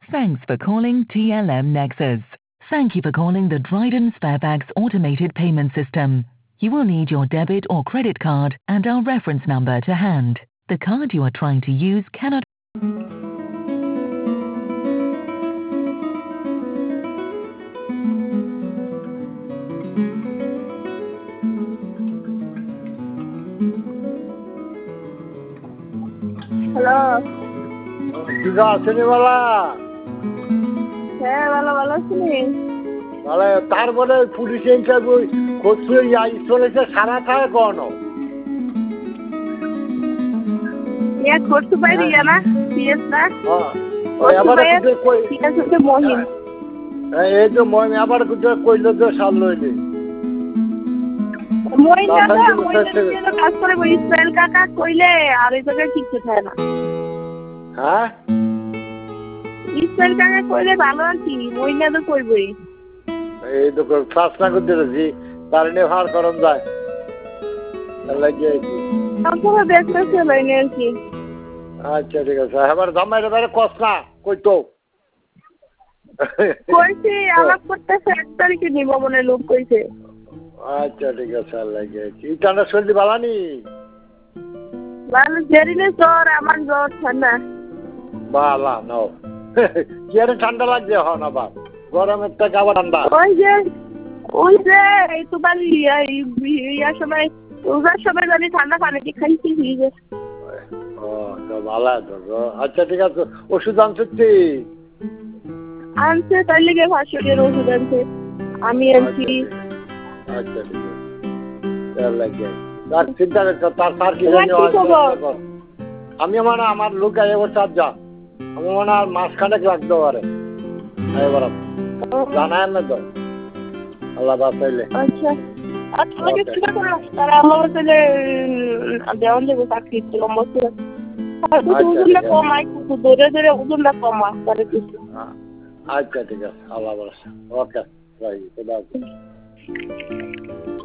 Thanks for calling TLM Nexus. Thank you for calling the Dryden Sparebags automated payment system. You will need your debit or credit card and our reference number to hand. The card you are trying to use cannot... hello দিদা আসেনি বলা হ্যাঁ ভালো আছিস তাহলে তারপরে police interview করছে চলেছে সারা থাকে কোন করতে পারি না সিএস না এবারে কই সিএস হচ্ছে মহিম এই যে মহিম আবার কইলো যে সাল লইলে মহিম না কাজ করে ইসরায়েল কাকা কইলে আর এই জায়গায় কিছু থাকে না হ্যাঁ ইসরায়েল কাকা কইলে ভালো আর কি মহিম না তো কইবই এই তো ক্লাস না করতে দিছি তার নিয়ে ভার করন যায় লাগে কি তারপরে দেখতেছে লাইনে আর কি আচ্ছা ঠিক আছে এবার জামাইরে বাইরে কস না কই তো কইছি আলাপ করতেছে 1 তারিখে নিব মনে লোক কইছে আচ্ছা ঠিক আছে লাগে ইটানা সর্দি বালানি ভালো জেরিনে জ্বর আমার জ্বর ঠান্ডা বালা নাও কি আর ঠান্ডা লাগছে হন আবার গরমের থেকে আবার ঠান্ডা ওই যে এই তো বালি ইয়ার সময় ওজার সময় জানি ঠান্ডা পানি কি খাইছি ফ্রিজে ও তো ভালো তো আচ্ছা ঠিক আছে ওষুধ আনছি আনছে তাই লেগে ভাষণের ওষুধ আনছে আমি আনছি আচ্ছা ঠিক আছে তার লাগে তার চিন্তা করছো তার কি জানি আমি মানে আমার লোক এবার চার যা আমি মানে আর মাসখানেক লাগতে পারে এবার জানায় না তো আল্লাহ বাঁচাইলে আচ্ছা আচ্ছা আমাকে চিন্তা করো তারা আমার কাছে দেওয়ান দেবো চাকরি লম্বসে আর ওজনটা কমাই ধরে ধরে ওজনটা কমা তারে কিছু আচ্ছা ঠিক আছে আল্লাহ ভরসা ওকে রাই খোদা